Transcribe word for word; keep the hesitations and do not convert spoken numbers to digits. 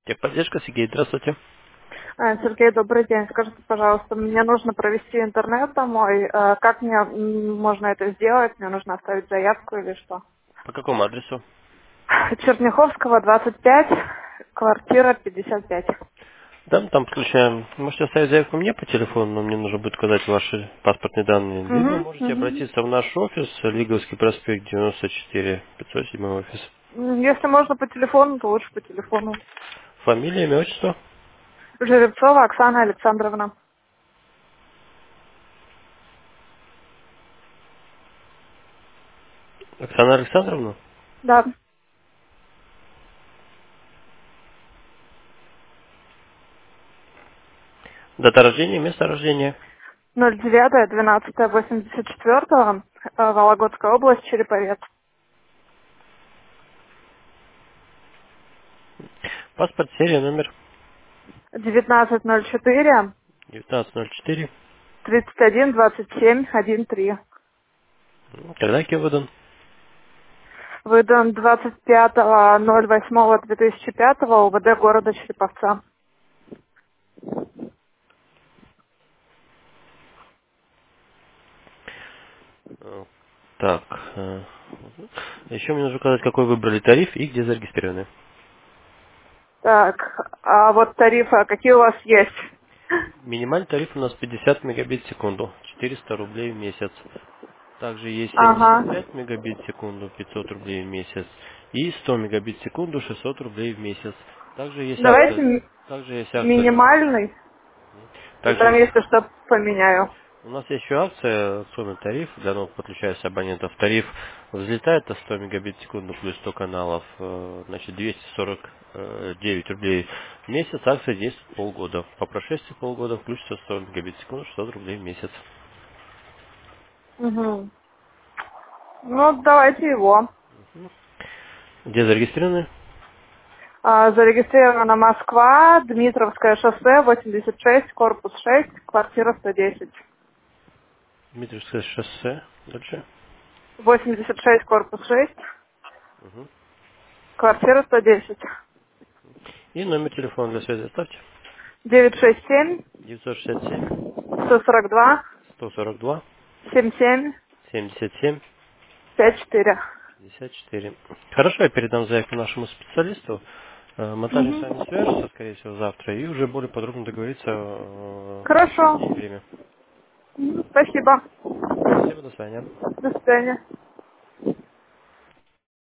Техподдержка, Сергей, здравствуйте. А, Сергей, добрый день. Скажите, пожалуйста, мне нужно провести интернет домой. Э, Как мне м, можно это сделать? Мне нужно оставить заявку или что? По какому адресу? Черняховского, двадцать пять, квартира пятьдесят пять. Да, там подключаем. Можете оставить заявку мне по телефону, но мне нужно будет указать ваши паспортные данные. Либо Угу, можете угу. обратиться в наш офис, Лиговский проспект девяносто четыре, пятьсот семь офис. Если можно по телефону, то лучше по телефону. Фамилия, имя, отчество? Жеребцова Оксана Александровна. Оксана Александровна? Да. Дата рождения, место рождения. ноль девять двенадцать восемьдесят четыре, Вологодская область, Череповец. Паспорт, серия, номер девятнадцать ноль четыре девятнадцать ноль четыре. тридцать один двадцать семь один три. Когда кем выдан? Выдан двадцать пятого ноль восьмого две тысячи пятого УВД города Череповца. Э, Так. э, Еще мне нужно указать, какой выбрали тариф и где зарегистрированы. Так, а вот тарифы, какие у вас есть? Минимальный тариф у нас пятьдесят мегабит в секунду, четыреста рублей в месяц. Также есть семьдесят Ага. пять мегабит в секунду, пятьсот рублей в месяц. И сто мегабит в секунду, шестьсот рублей в месяц. Также есть Давайте акция. ми- Также есть акция. минимальный, и Также там есть. если что поменяю. У нас есть еще акция, акционный тариф для новых подключающихся абонентов. Тариф взлетает до сто мегабит в секунду плюс сто каналов, э, значит двести сорок девять рублей в месяц. Акция действует полгода. По прошествии полгода включится сто мегабит в секунду, шестьсот рублей в месяц. Угу. Ну, давайте его. Где зарегистрированы? А, зарегистрирована Москва, Дмитровское шоссе, восемьдесят шесть, корпус шесть, квартира сто десять. Дмитриевское шоссе. Дальше. восемьдесят шесть, корпус шесть, Мгм. квартира сто десять. И номер телефона для связи оставьте. девять шесть семь девятьсот шестьдесят семь сто сорок два сто сорок два семь семь семьдесят семь пять четыре. пятьдесят четыре. Хорошо, я передам заявку нашему специалисту. Э, Монтажник с вами Угу. свяжется, скорее всего, завтра, и уже более подробно договориться э, о Хорошо. день и время. Мгм. Спасибо. Спасибо, до свидания. До свидания.